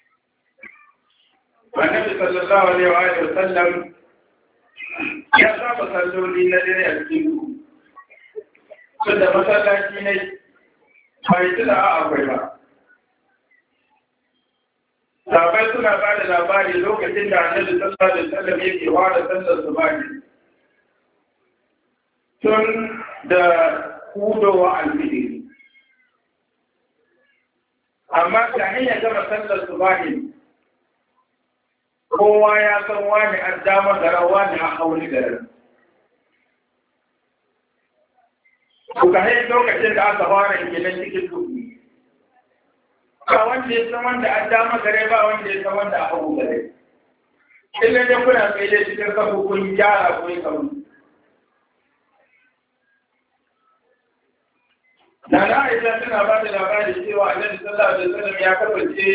Annabi sallallahu alaihi wa sallam ya saba salloli na dare a cikin duhu. Tunda masallaci ne bai tuna a akwai ba. Sabai suna ba da labari lokacin da Annabi sallallahu alaihi wasallam yake ware sallar subahi. Tun da hudowa alfijiri. Amma ta hanyar gama sallar subahi kowa ya san wani an dama da wani a hauli da ran. Kuka hai lokacin da aka fara gidan cikin duhu. Ba wanda ya san wanda an dama gare ba wanda ya san wanda a hagu gare. Illa da kuna tsaye da cikin kafu kun gyara kun yi kawo. Da na aisha tana ba da labari cewa Annabi sallallahu alaihi wasallam ya kasance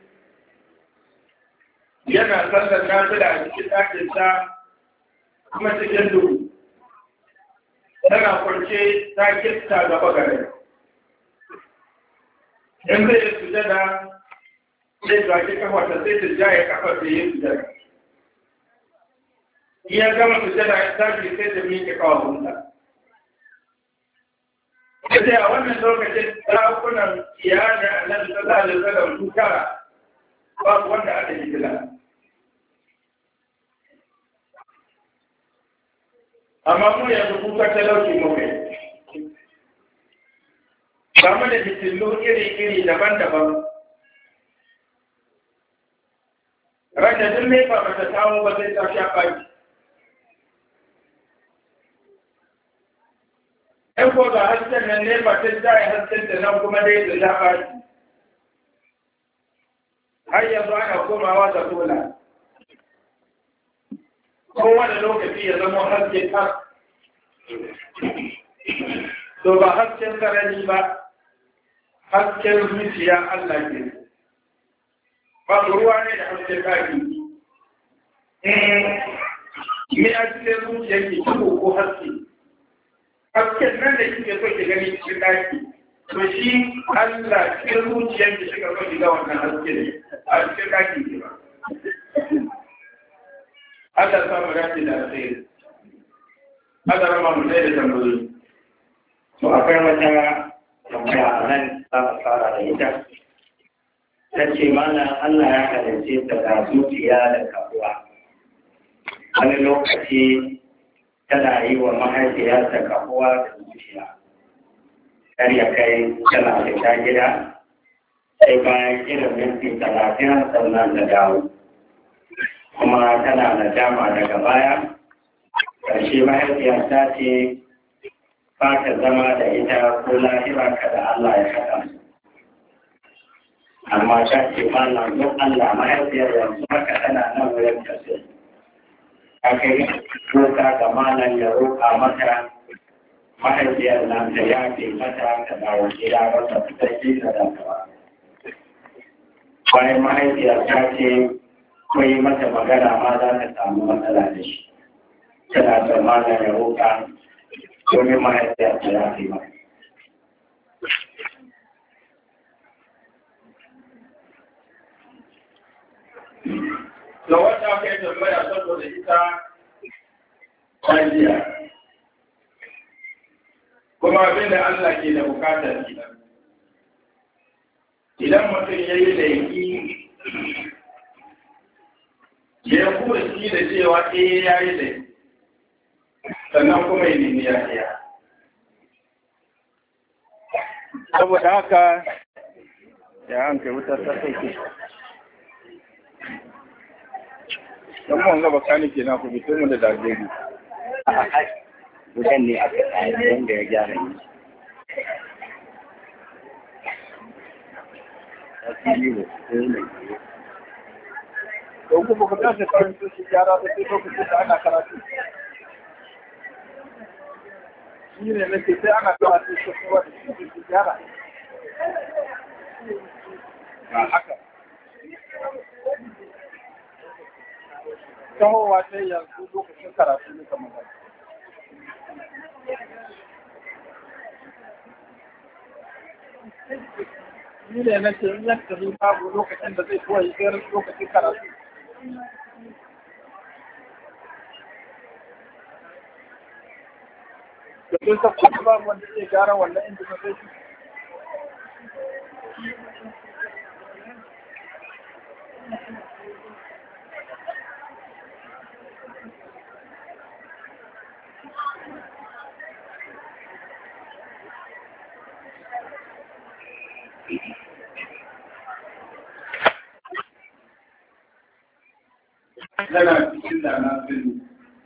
yana sallar nafila a cikin ɗakin sa kuma cikin duhu. Tana kwance ta kirta gaba gare. In zai yi sujada, zai zaki kafarta sai ta jaye kafar da yin sujada. In ya gama sujada ya tashi sai ta miƙe kawahunta. Sai a wannan lokacin ɗakunan iyalin Annabi sallallahu alaihi wasallam su tara babu wanda aka yi kila. Amma mu yanzu kuka talauci muka yi. Ba da fitillu iri-iri daban-daban. Randa duk ne ba ta samu ba sai ta sha baki. ‘Yan ko ga hasken nan ne ba ta jaye hasken da nan kuma dai da sha baki. Har yanzu ana komawa da sola. Kowane lokaci ya zama haske tas. To ba hasken sarari ba, hasken zuciya Allah ke. Ba ruwa ne da hasken ɗaki. Me a cikin zuciya ke ciko ko haske? Hasken nan da kike so ki gani cikin ɗaki, to shi Allah cikin zuciyar da shiga ba shiga wannan haske ne a cikin ɗakin ki ba Allah ya samu dace da alheri Allah rama mu da tambayoyi to akwai wata tambaya a nan za a fara da ita ta ce mana Allah ya halarce ta da zuciya da kafuwa wani lokaci tana yi wa mahaifiyarta kafuwa da zuciya kar ya kai tana fita gida sai bayan irin minti talatin sannan da dawo kuma tana da dama daga baya ƙarshe mahaifiyar ta ce ba ta zama da ita ko lahira kada Allah ya haɗa su amma ta ce mana don Allah mahaifiyar yanzu haka tana nan wurin tafiya aka yi roƙa ga malam ya roƙa mata mahaifiyar nan ta yafe mata ta dawo gida wata fitar gida da gaba. Bayan mahaifiyar ta ce kai mata magana ma za ta samu matsala da shi. Tana da malam ya roƙa domin mahaifiyar ta yafe mata. Da wata aka yi tambaya saboda ita hajiya. Kuma abin da Allah ke da bukatar kenan. Idan mutum ya yi laifi, ya kuma shi da cewa eh ya yi laifi, sannan kuma yi nemi ya iya. Saboda haka, ya an kai wutar ta sauke. Don mun gaba kani ke na ku fito mu da dajeri. Wutan ne aka tsaye wanda ya gyara yi. Don kuma ku tashi karin su shi gyara da sai lokacin da ana karatu. Shi ne na sai ana karatu su kuma da shi su gyara. Ba haka. Tahowa ta yanzu lokacin karatu ne kamar haka. Ni ne na ce in yadda ni babu lokacin da zai kuwa yi tsayar lokacin karatu. Da sun tabbata babu wanda zai gyara wannan inda na zai shi. Yana cikin da na sani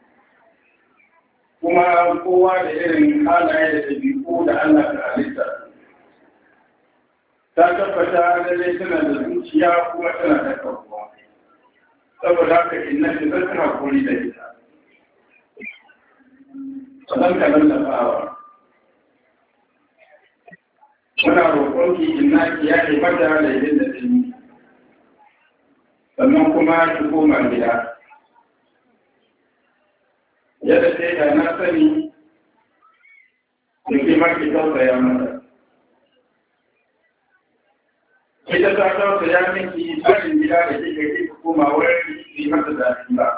kuma kowa da irin halaye da ɗabi'u da Allah ta halitta ta tabbata da dai tana da zuciya kuma tana da kafuwa saboda haka inna shi zai tana kori da ita sannan ka lallafawa muna roƙonki inna ki ya ke mata da yin da ɗin sannan kuma ki koma gida yadda sai da na sani da ke maki tausaya mata ita ta tausaya miki barin gida da ke kai ka koma wurin yi mata zafi ba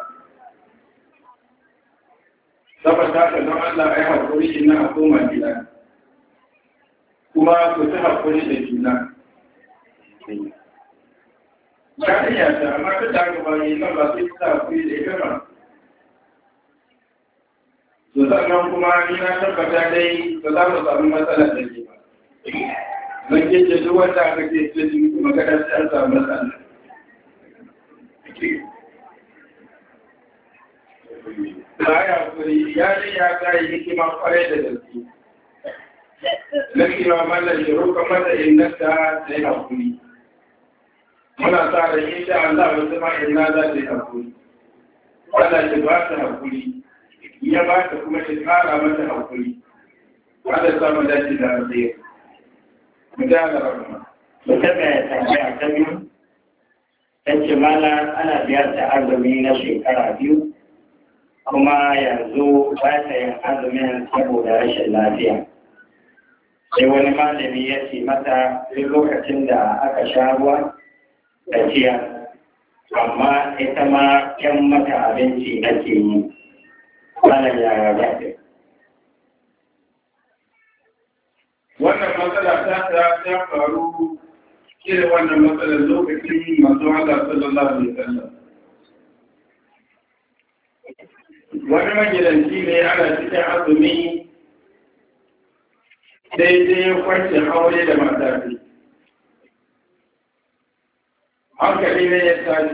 saboda ka don Allah ya haƙuri ina a koma gida kuma ku ta haƙuri da juna ya iya ta amma ta da gaba yi nan ba sai ta haƙuri da ita ba to sannan kuma ni na tabbata dai ba za mu samu matsala da ke ba zan ke ce duk wanda aka ce ce ji kuma kada sai an samu matsala ba ya kuri ya ne ya ga yi hikima kwarai da gaske na kima mallan shi roƙa mata inganta da ya haƙuri muna sa da insha Allah wasu ma inna za ta yi haƙuri Allah shi ba ta haƙuri ya ba ta kuma shi kara mata haƙuri wanda samun dace da alzai mu da rahama mutum ya tambaya ta biyu ta ce mana ana biyar da azumi na shekara biyu kuma yanzu ba ta yin azumin saboda rashin lafiya sai wani malami ya ce mata duk lokacin da aka sha ruwa da ciya amma ita ma yan mata abinci ake yi wannan yaya za ta wannan matsala ta ta ta faru irin wannan matsalar lokacin masu Allah sallallahu alaihi wasallam wani magidanci ne ana cikin azumi daidai ya kwanci aure da matafi hankali ne ya tashi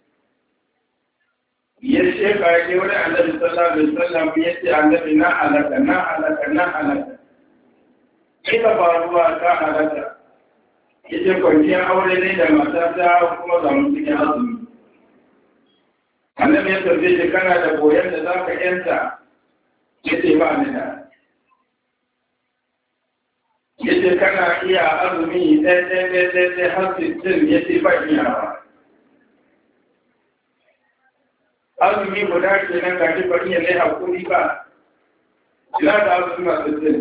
ya sheka ya ke wani annabi sallallahu alaihi wasallam ya ce annabi na halaka na halaka na halaka ita faruwa ta halaka ya ce kwanciyar aure ne da matata kuma zamu cikin azumi annabi ya tafi shi kana da koyon da za ka yanta ya ce ba ni da ya ce kana iya azumi ɗaya ɗaya ɗaya ɗaya har sittin ya ce ba iyawa azumi guda ke nan ga shi bari ya lai hakuri ba ina da azumi a sittin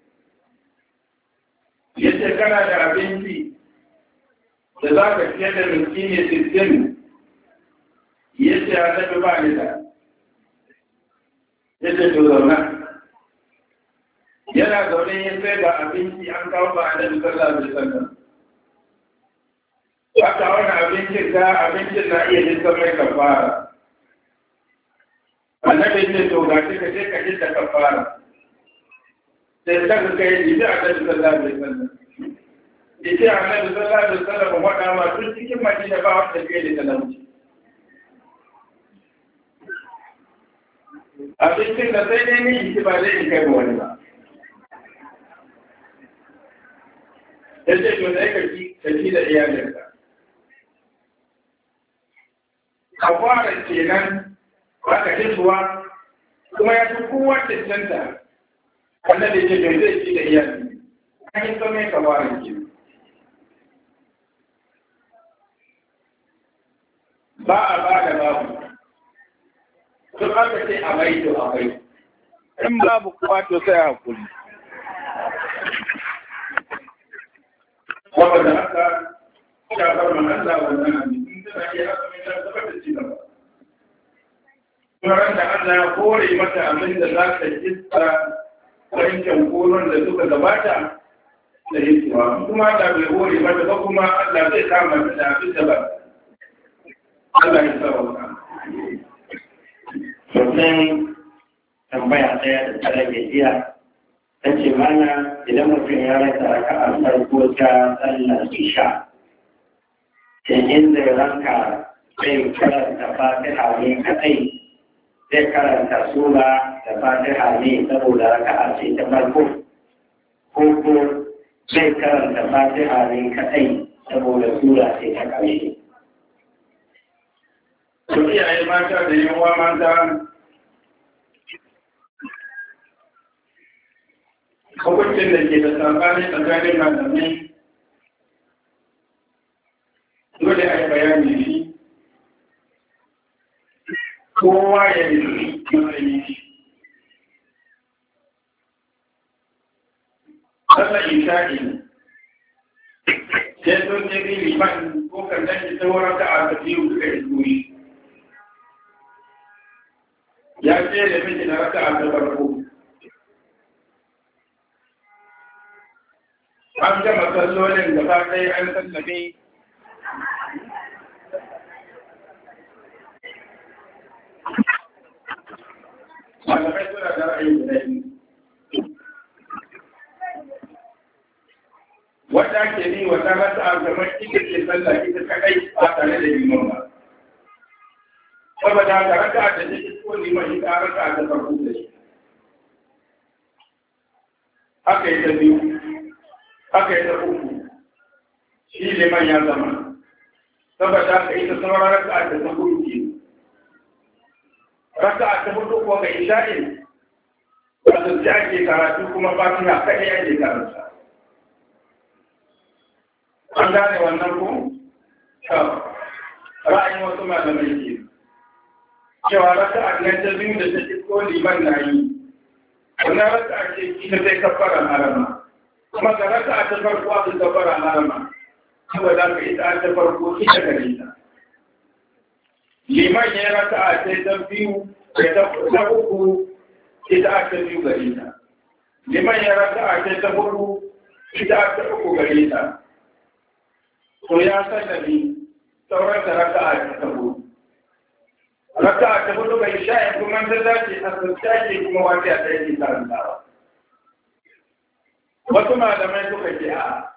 ya ce kana da abinci da za ka fiye da miskini sittin ya ce a tafi ba ni da ya ce to zauna yana zaune ya sai da abinci an kawo ba a nabi sallallahu alaihi wasallam haka wani abincin da abincin na iya jinsa mai kafara annabi ne to ga shi ka je ka ji da kafara sai ka ga kai ji da annabi sallallahu alaihi wasallam yace annabi sallallahu alaihi wasallam wada ma tun cikin madina ba wanda ke da talauci abincin da sai dai ni shi ba zai kai ba wani ba yace to dai ka ji ka ji da iyalinka kafara kenan aka hisuwa kuma ya fi kowa cancanta wannan da ke bai zai ci da iyali an yi zama ya kawarin ke ba a ba da babu duk aka ce a bai to a bai in babu kuwa to sai a hakuri saboda haka shafar mahalla wannan abin in tana iya haka mai ta zaba da ci gaba Turan da Allah ya kore mata abin da za ta kista wancan koron da suka gabata da hisuwa. Kuma da bai kore mata ba kuma Allah zai kama ta da abin da ba. Allah ya sauka. Sosai tambaya ɗaya da ta rage jiya, ta ce mana idan mutum ya rasa raka a farko ta sallar isha, sai inda ranka zai karanta fatiha ne kaɗai zai karanta sura da fatiha ne saboda raka'a ce ta farko ko ko zai karanta fatiha ne kadai saboda sura ce ta ƙarshe. Su iyaye mata da yawa mata hukuncin da ke da sabani tsakanin malamai dole a yi bayani shi kowa ya yi matsayi shi. Sassa isha'i sai sun ce bi liman ko kannan shi ta wurin ka a tafi suka yi turi. Ya ce da miki na raka a ta farko. An gama sallolin gaba ɗaya an sallame malamai suna da ra'ayi guda biyu. Wata ke ni wata rasa a kamar ita ke sallah ita kadai ba tare da liman ba. Saboda haka raka da ta isko liman ita raka ta farko da shi. Aka yi ta biyu, aka yi ta uku, shi liman ya zama. Saboda haka ita sauran raka da ta hudu ke. Raka ta hudu ko ga isha'in, wato da ake karatu kuma ba su na kaɗai ake karanta. An gane wannan ko? Ra'ayin wasu malamai ke. Cewa raka a nan ta biyu da ta isko liman na yi. Wannan raka a ce ita sai kafaran harama. kuma ga raka ta farko a ta fara harama kuma za ka ita ta farko ita gare ta liman ya raka a ta ta biyu ta uku ita ta biyu gare ta liman ya raka a ta ta hudu ita ta uku gare ta to ya sallami sauran da raka a ta hudu raka a ta hudu bai sha kuma ta dace a sassake kuma wata ta yake karantawa. Wasu malamai suka ce a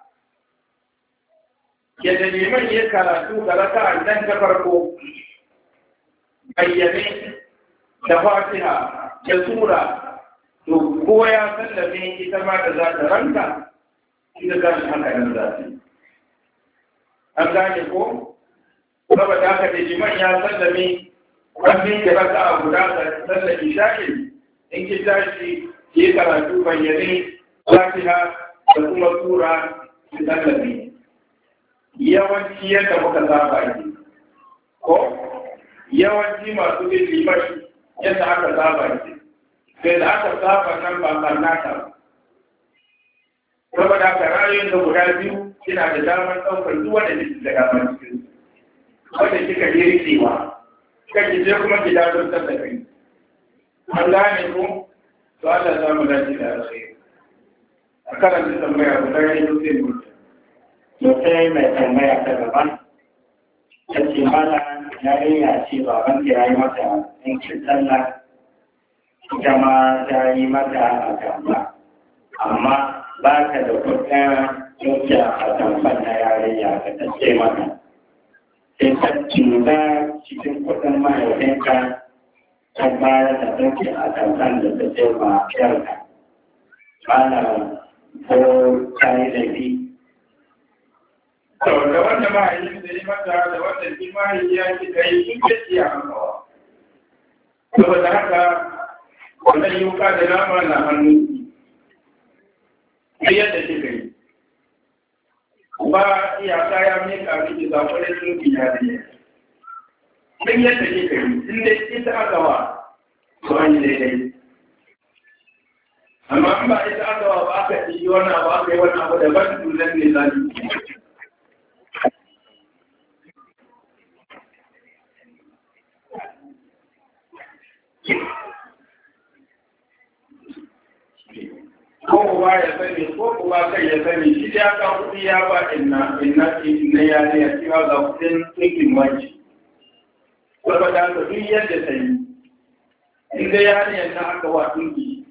yadda liman ya karatu ga raka a nan ta farko bayyane da fatiha da sura to ko ya sallame ita ma da za ta ranka ita za ta haka nan za ta yi. An gane ko? Saboda haka da liman ya sallame wani da raka a guda da sallar isha'i in ki tashi ki karatu bayyane fatiha da kuma sura da sallabe yawanci yadda muka saba yi ko yawanci masu bin liman yadda aka saba yi sai da aka saba nan ba karnata saboda ka rayuwar da guda biyu kina da damar ɗaukar duk wanda kike da damar cikin wanda kika yi rikewa kake je kuma ki dawo da kai an gane ko to Allah ya mu dace da alheri a karanta tambaya guda ne to sai mu to sai mai tambaya ta gaba ta ce mana yarinya ce baban ta yayi mata yankin sallah ita ma ta yi mata a gaba amma ba ka da kuɗin yanke a tamfan na yarinya ka ta ce mata sai ta cinta cikin kuɗin mahaifinka ta bayar da ɗauke a tamfan da ta ce ma yarka mana ko ta yi laifi. To da wanda mahaifin da yi mata da wanda shi mahaifi ya ci kai sun ke ciya hankawa. Saboda haka wannan yuka da nama na hannu ne yadda shi kai. Ba iyaka ya mika miki zaɓarai sun ki ya da yi. Sun yadda shi kai, in dai ita aka wa, to an yi daidai. Amma in ba ita aka wa ba aka yi wani abu aka yi wani abu daban tunan ne zalunci. ko uba ya sani ko uba kai ya sani shi ya ka kuɗi ya ba inna inna inna ya ne ya cewa ga kuɗin tsinkin wanci saboda haka duk yadda ta yi in da ya ne na aka wa tsinki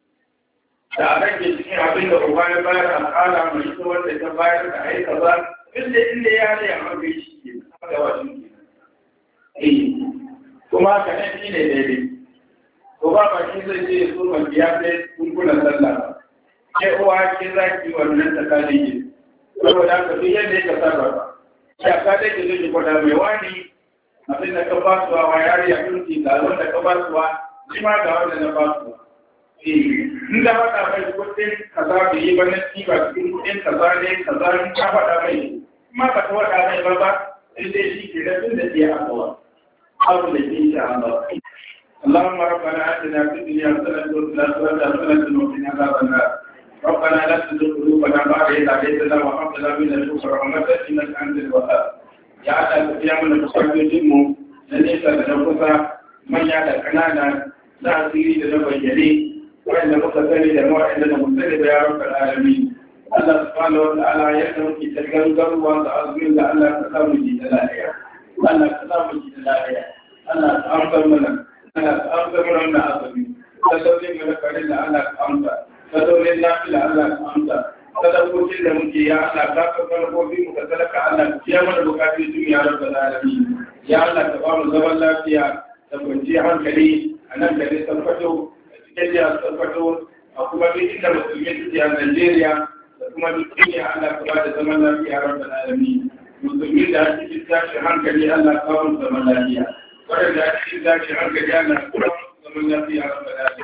da a rage cikin abin da uba ya bayar a ƙara mai ita wanda ta bayar da aika ba inda inda ya ne a mafi shi ke aka wa tsinki eh kuma haka nan shi ne daidai ko ba ba shi zai je so ban biya sai kunkunan sallah ba ke uwa ke za ki wannan tsakanin ki saboda haka duk yadda ya sarrafa ya ka dai ki zai kwada mai wani abin da ka ba su wa yari a kunci ga wanda ka ba su wa shi ma ga wanda na ba su eh in da faɗa mai kuɗin kaza bai yi ba na ci ba cikin kuɗin kaza ne kaza in ka faɗa mai kuma ba ta faɗa mai ba ba sai dai shi ke da tun da ke akawa abu da ke insha Allah اللهم ربنا آتنا في الدنيا حسنة وفي الآخرة حسنة وقنا عذاب النار ربنا لا تزغ قلوبنا بعد إذ هديتنا وهب لنا من لدنك رحمة إنك أنت الوهاب يا الله يا من تصدق جمو ليس لنفسا من يعلم كنانا لا سيري لنبيني وإن مقتدري لنوع إننا مختلف يا رب العالمين الله سبحانه وتعالى يحكم في تلك وأنت أظن لأن تسامي جلالها الله تسامي جلالها الله أفضل منك أنا أفضل من أعظمي تدولين من الكريم على أمسا تدولين نافل على أمسا تدولين جل مجي يا الله كافر من قوتي مكتلك على يا من بكاتي يا رب العالمين يا الله تبارك زمان الله فيها تبجي عن كريم أنا كريم تنفتو تكجي تنفتو أقوم بإن المسلمين في نيجيريا أقوم بالدنيا على تبارك زمان الله يا رب العالمين مسلمين ده تكجي عن كريم الله كافر زمان الله فيها ولذا أشهد ذلك عنك جانا كل من يأتي على